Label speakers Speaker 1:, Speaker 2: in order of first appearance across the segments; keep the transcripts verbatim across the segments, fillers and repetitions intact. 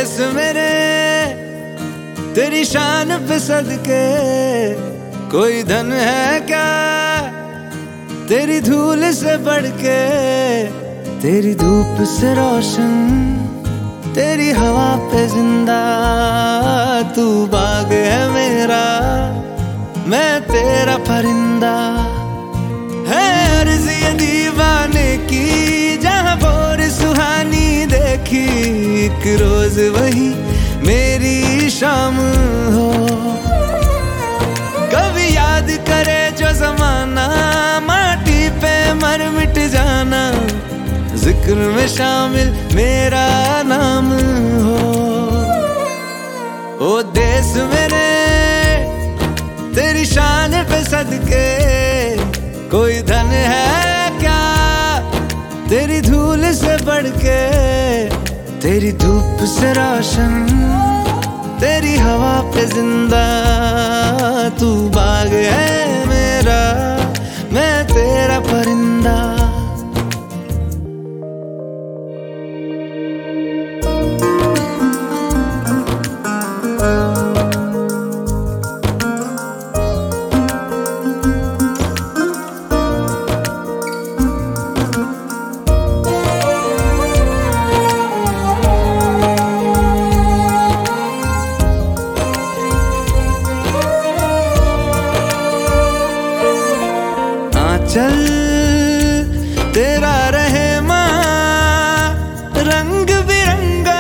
Speaker 1: देश मेरे तेरी शान पे सदके, कोई धन है क्या तेरी धूल से बढ़ के। तेरी धूप से रोशन, तेरी हवा पे जिंदा, तू बाग है मेरा, मैं तेरा परिंदा। है अर्ज़ ये दीवाने की, जहाँ भोर सुहानी देखी, एक रोज वही मेरी शाम हो। कभी याद करे जो जमाना, माटी पे मर मिट जाना, जिक्र में शामिल मेरा नाम हो। ओ देश मेरे तेरी शान पे सदके, कोई धन है क्या तेरी धूल से बढ़ के। तेरी धूप से रोशन, तेरी हवा पे जिंदा, तू बाग है मेरा, मैं तेरा परिंदा। चल तेरा रहे माँ रंग बिरंगा,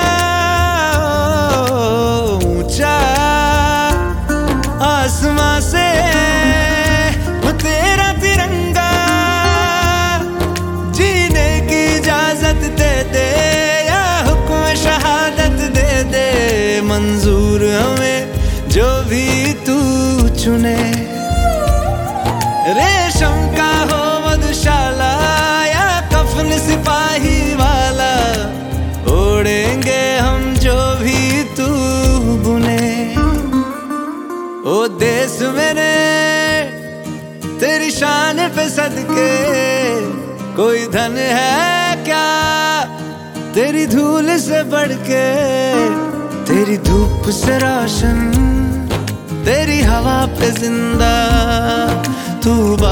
Speaker 1: ऊंचा आसमां से तेरा तिरंगा। जीने की इजाजत दे दे या हुक्म शहादत दे दे, मंजूर हमें जो भी तू चुने। रेशम का हो मधुशाला या कफन सिपाही वाला, ओढ़ेंगे हम जो भी तू बुने। ओ देश मेरे तेरी शान पे सदके, कोई धन है क्या तेरी धूल से बढ़ के। तेरी धूप से रोशन, तेरी हवा पे जिंदा, तू